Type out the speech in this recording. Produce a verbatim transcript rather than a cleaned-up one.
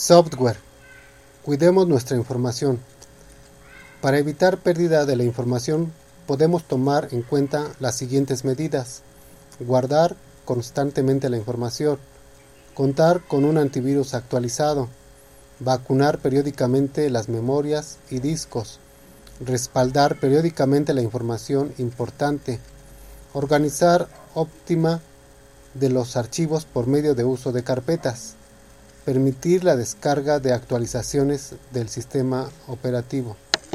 Software. Cuidemos nuestra información. Para evitar pérdida de la información, podemos tomar en cuenta las siguientes medidas: guardar constantemente la información, contar con un antivirus actualizado, vacunar periódicamente las memorias y discos, respaldar periódicamente la información importante, organizar óptima de los archivos por medio de uso de carpetas, permitir la descarga de actualizaciones del sistema operativo.